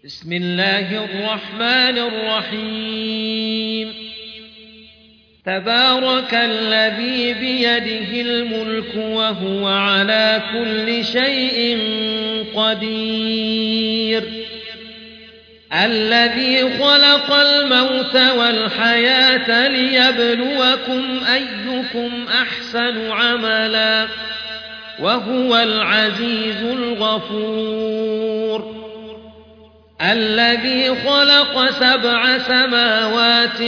بسم الله الرحمن الرحيم تبارك الذي بيده الملك وهو على كل شيء قدير الذي خلق الموت والحياة ليبلوكم أيكم أحسن عملا وهو العزيز الغفور الذي خلق 7 سماوات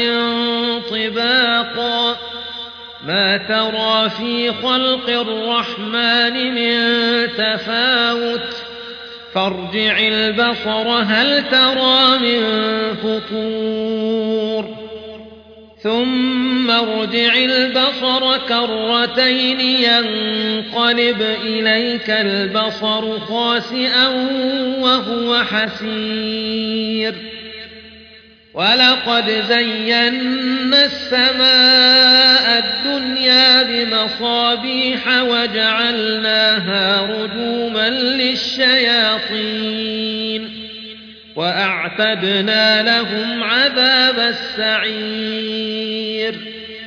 طباقا ما ترى في خلق الرحمن من تفاوت فارجع البصر هل ترى من فطور ثم ارجع البصر كرتين ينقلب إليك البصر خاسئا وهو حسير ولقد زينا السماء الدنيا بمصابيح وجعلناها رجوما للشياطين وأعتدنا لهم عذاب السعير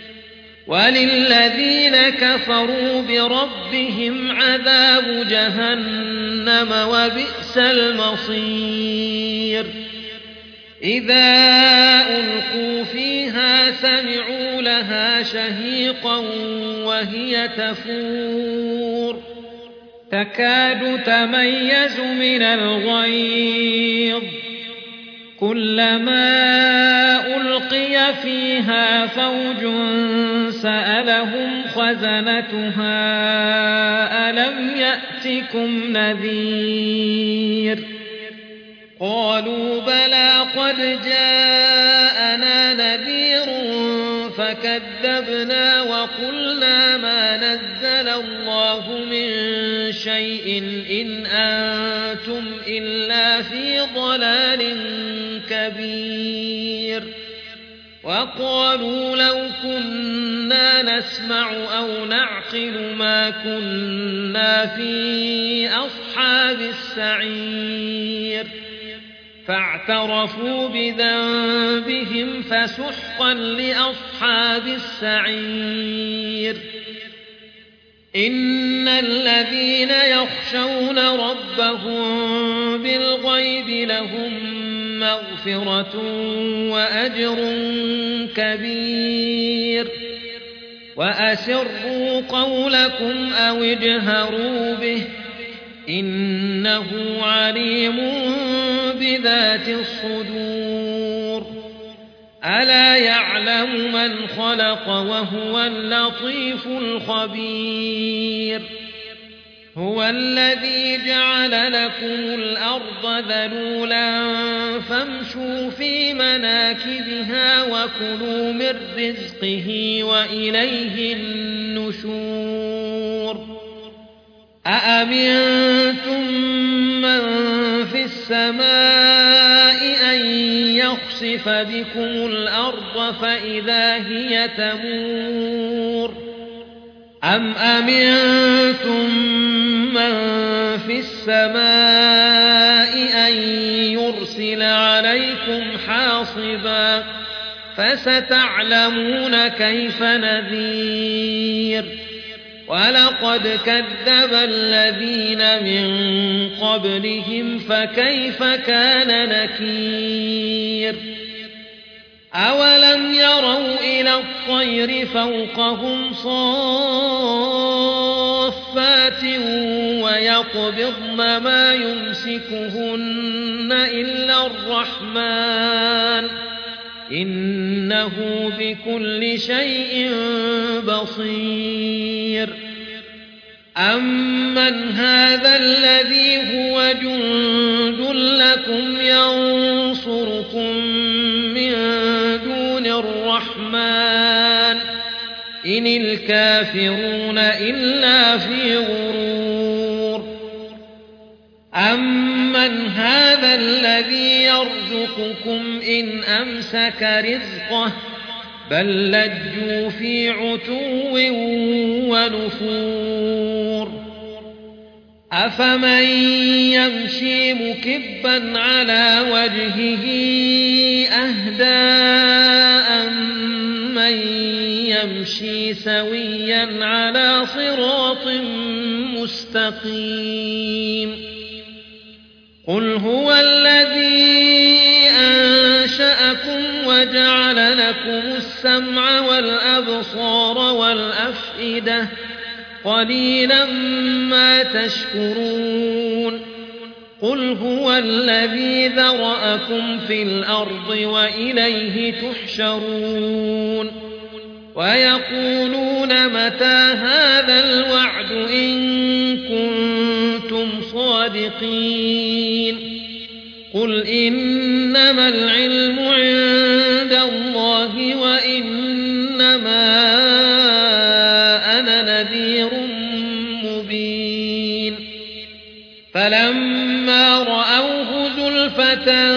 وللذين كفروا بربهم عذاب جهنم وبئس المصير إذا ألقوا فيها سمعوا لها شهيقا وهي تفور تكاد تميز من الغيظ كلما ألقي فيها فوج سألهم خزنتها ألم يأتكم نذير قالوا بلى قد جاءنا نذير فكذبنا وقلنا ما نزل الله من شيء إن أنتم إلا في ضلال كبير وقالوا لو كنا نسمع أو نعقل ما كنا في أصحاب السعير فاعترفوا بذنبهم فسحقا لأصحاب السعير إن الذين يخشون ربهم بالغيب لهم مغفرة وأجر كبير وأسروا قولكم أو اجهروا به إنه عليم بذات الصدور ألا يعلم من خلق وهو اللطيف الخبير هو الذي جعل لكم الأرض ذلولا فامشوا في مناكبها وكلوا من رزقه وإليه النشور أأمنتم من في السماء أن يخسف بكم الأرض فإذا هي تمور أم أمنتم من في السماء أن يرسل عليكم حاصبا فستعلمون كيف نذير ولقد كذب الذين من قبلهم فكيف كان نكير أولم يروا إلى الطير فوقهم صافات ويقبضن ما يمسكهن إلا الرحمن إنه بكل شيء بصير أمن هذا الذي هو جند لكم ينصركم من دون الرحمن إن الكافرون إلا في غرور أمن هذا الذي يرزقكم إن أمسك رزقه بل لجوا في عتو ونفور أفمن يمشي مكبا على وجهه أهدى أمن يمشي سويا على صراط مستقيم قل هو الذي أنشأكم وجعل لكم السمع والأبصار والأفئدة قليلا ما تشكرون قل هو الذي ذرأكم في الأرض وإليه تحشرون ويقولون متى هذا الوعد إن كنتم صادقين قل إنما العلم عند الله وإنما أنا نذير مبين فلما رأوه زلفة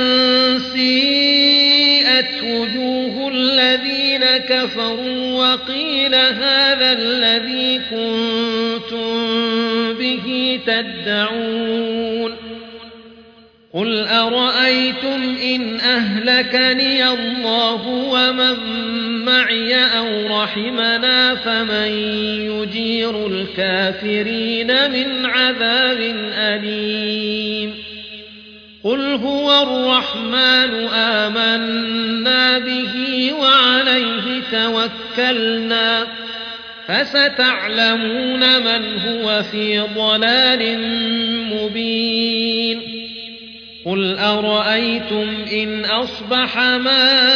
سيئت وجوه الذين كفروا وقيل هذا الذي كنتم به تدعون قل أرأيتم إن أهلكني الله ومن معي أو رحمنا فمن يجير الكافرين من عذاب أليم قل هو الرحمن آمنا به وعليه توكلنا فستعلمون من هو في ضلال مبين قل أرأيتم إن أصبح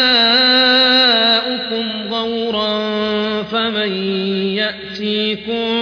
ماؤكم غورا فمن يأتيكم